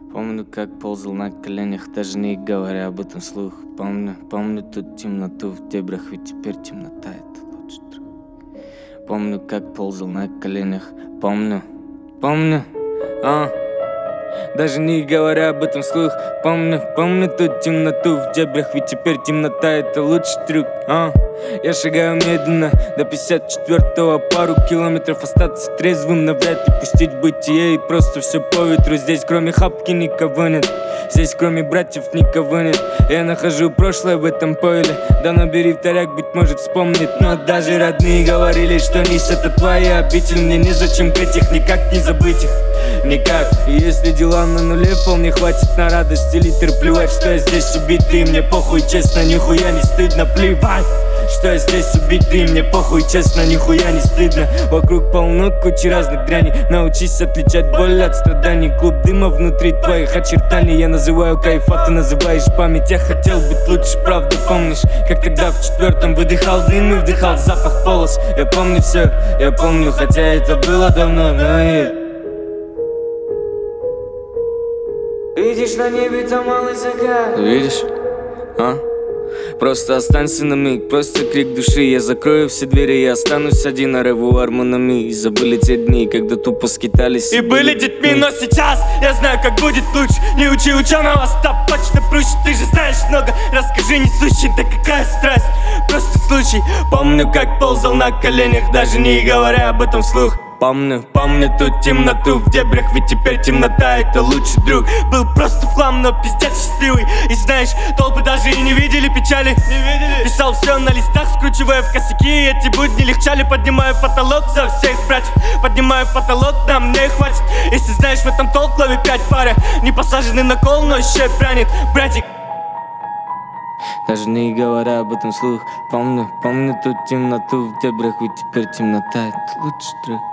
Помню, как ползал на коленях, даже не говоря об этом вслух. Помню ту темноту в дебрях, ведь теперь темнота — это лучший друг. Помню, как ползал на коленях, помню, даже не говоря об этом вслух. Помню ту темноту в дебрях, ведь теперь темнота — это лучший трюк. Я шагаю медленно до 54-го, пару километров остаться трезвым, навряд ли пустить бытие и просто все по ветру. Здесь кроме хапки никого нет, здесь кроме братьев никого нет. Я нахожу прошлое в этом поле, да набери вторяк, быть может вспомнит. Но даже родные говорили, что Низ — это твоя обитель. Мне незачем петь их, никак не забыть их, никак. И если дела на нуле, вполне хватит на радости литр. Плевать, что я здесь убитый, мне похуй, честно, нихуя не стыдно. Плевать, что я здесь убитый, мне похуй, честно, нихуя не стыдно. Вокруг полно кучи разных дряней, научись отличать боль от страданий. Клуб дыма внутри твоих очертаний. Я называю кайф, а ты называешь память. Я хотел быть лучше, правда, помнишь, как тогда в 4-м выдыхал дым и вдыхал запах полос. Я помню все, я помню, хотя это было давно, но видишь, на небе там малый закат. Видишь? Просто останься на миг, просто крик души. Я закрою все двери, я останусь один, а ревуар монами. И забыли те дни, когда тупо скитались и были детьми. Но сейчас я знаю, как будет лучше. Не учи ученого, став точно проще. Ты же знаешь много, расскажи несущий. Да какая страсть, просто случай. Помню, как ползал на коленях, даже не говоря об этом вслух. Помню ту темноту в дебрях, ведь теперь темнота — это лучший друг. Был просто в хлам, но пиздец счастливый. И знаешь, толпы даже и не видели печали. Писал все на листах, скручивая в косяки. Эти будни легчали, поднимаю потолок за всех братьев. Поднимаю потолок, да мне хватит. Если знаешь, в этом толк, лови 5 пары. Не посаженный на кол, но еще и прянет, братик. Даже не говоря об этом вслух. Помню ту темноту в дебрях, ведь теперь темнота — это лучший друг.